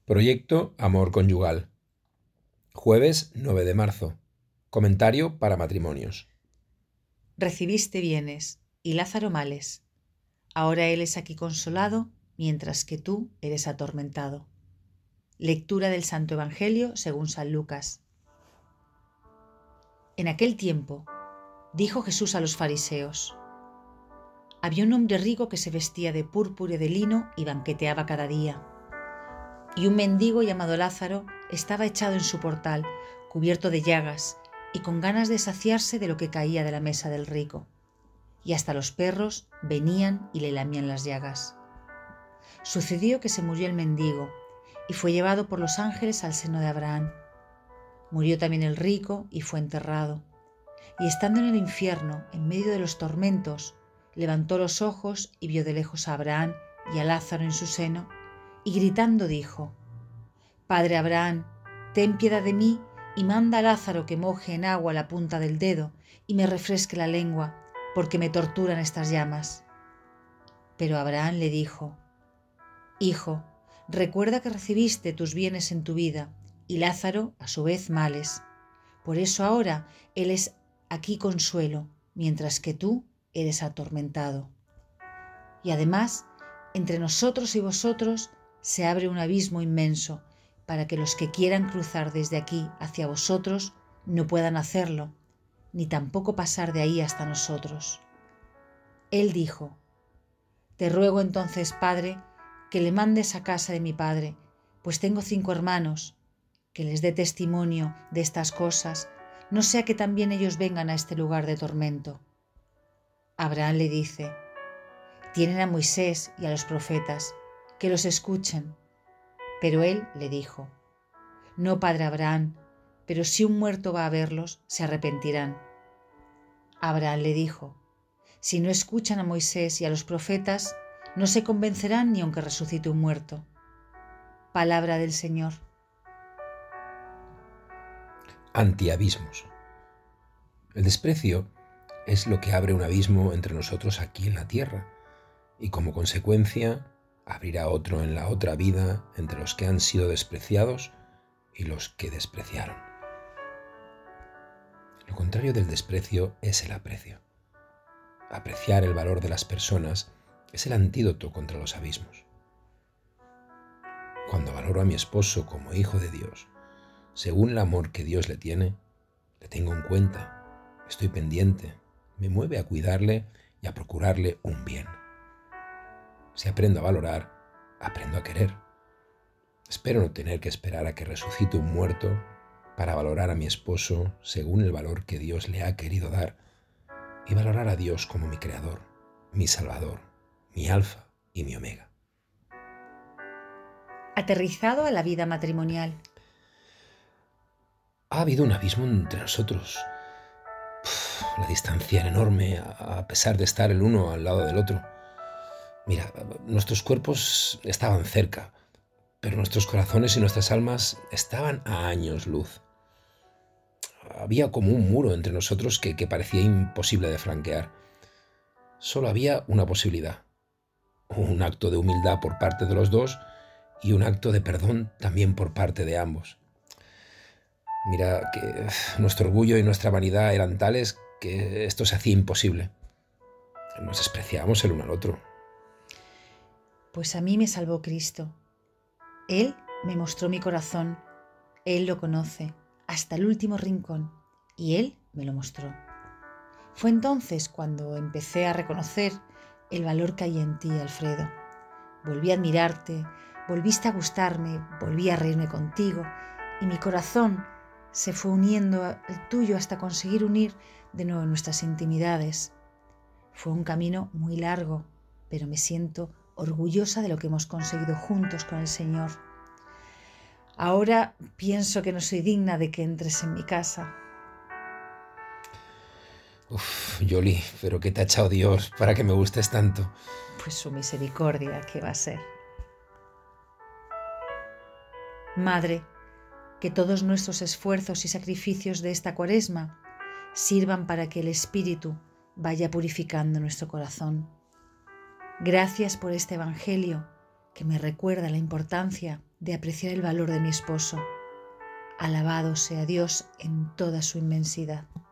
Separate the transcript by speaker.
Speaker 1: Proyecto Amor Conyugal. Jueves 9 de marzo. Comentario para matrimonios.
Speaker 2: Recibiste bienes y Lázaro males. Ahora él es aquí consolado, mientras que tú eres atormentado. Lectura del Santo Evangelio según San Lucas. En aquel tiempo, dijo Jesús a los fariseos: había un hombre rico que se vestía de púrpura y de lino y banqueteaba cada día. Y un mendigo llamado Lázaro estaba echado en su portal, cubierto de llagas, y con ganas de saciarse de lo que caía de la mesa del rico. Y hasta los perros venían y le lamían las llagas. Sucedió que se murió el mendigo, y fue llevado por los ángeles al seno de Abraham. Murió también el rico y fue enterrado. Y estando en el infierno, en medio de los tormentos, levantó los ojos y vio de lejos a Abraham y a Lázaro en su seno, y gritando dijo: Padre Abraham, ten piedad de mí y manda a Lázaro que moje en agua la punta del dedo y me refresque la lengua, porque me torturan estas llamas. Pero Abraham le dijo: Hijo, recuerda que recibiste tus bienes en tu vida, y Lázaro a su vez males. Por eso ahora él es aquí consuelo, mientras que tú eres atormentado. Y además, entre nosotros y vosotros se abre un abismo inmenso, para que los que quieran cruzar desde aquí hacia vosotros no puedan hacerlo, ni tampoco pasar de ahí hasta nosotros. Él dijo: Te ruego entonces, Padre, que le mandes a casa de mi padre, pues tengo 5 hermanos, que les dé testimonio de estas cosas, no sea que también ellos vengan a este lugar de tormento. Abraham le dice: Tienen a Moisés y a los profetas, que los escuchen. Pero él le dijo: No, padre Abraham, pero si un muerto va a verlos, se arrepentirán. Abraham le dijo: Si no escuchan a Moisés y a los profetas, no se convencerán ni aunque resucite un muerto. Palabra del Señor.
Speaker 1: Antiabismos. El desprecio es lo que abre un abismo entre nosotros aquí en la tierra y como consecuencia abrirá otro en la otra vida entre los que han sido despreciados y los que despreciaron. Lo contrario del desprecio es el aprecio. Apreciar el valor de las personas es el antídoto contra los abismos. Cuando valoro a mi esposo como hijo de Dios, según el amor que Dios le tiene, le tengo en cuenta, estoy pendiente, me mueve a cuidarle y a procurarle un bien. Si aprendo a valorar, aprendo a querer. Espero no tener que esperar a que resucite un muerto para valorar a mi esposo según el valor que Dios le ha querido dar y valorar a Dios como mi creador, mi salvador, mi alfa y mi omega.
Speaker 2: Aterrizado a la vida matrimonial.
Speaker 1: Ha habido un abismo entre nosotros. La distancia era enorme a pesar de estar el uno al lado del otro. Mira, nuestros cuerpos estaban cerca, pero nuestros corazones y nuestras almas estaban a años luz. Había como un muro entre nosotros que parecía imposible de franquear. Solo había una posibilidad: un acto de humildad por parte de los dos y un acto de perdón también por parte de ambos. Mira que nuestro orgullo y nuestra vanidad eran tales que esto se hacía imposible. Nos despreciábamos el uno al otro.
Speaker 2: Pues a mí me salvó Cristo. Él me mostró mi corazón. Él lo conoce hasta el último rincón y Él me lo mostró. Fue entonces cuando empecé a reconocer el valor que hay en ti, Alfredo. Volví a admirarte, volviste a gustarme, volví a reírme contigo y mi corazón se fue uniendo al tuyo hasta conseguir unir de nuevo nuestras intimidades. Fue un camino muy largo, pero me siento orgullosa de lo que hemos conseguido juntos con el Señor. Ahora pienso que no soy digna de que entres en mi casa.
Speaker 1: Yoli, ¿pero qué te ha echado Dios para que me gustes tanto?
Speaker 2: Pues su misericordia, ¿qué va a ser? Madre, que todos nuestros esfuerzos y sacrificios de esta Cuaresma sirvan para que el Espíritu vaya purificando nuestro corazón. Gracias por este Evangelio que me recuerda la importancia de apreciar el valor de mi esposo. Alabado sea Dios en toda su inmensidad.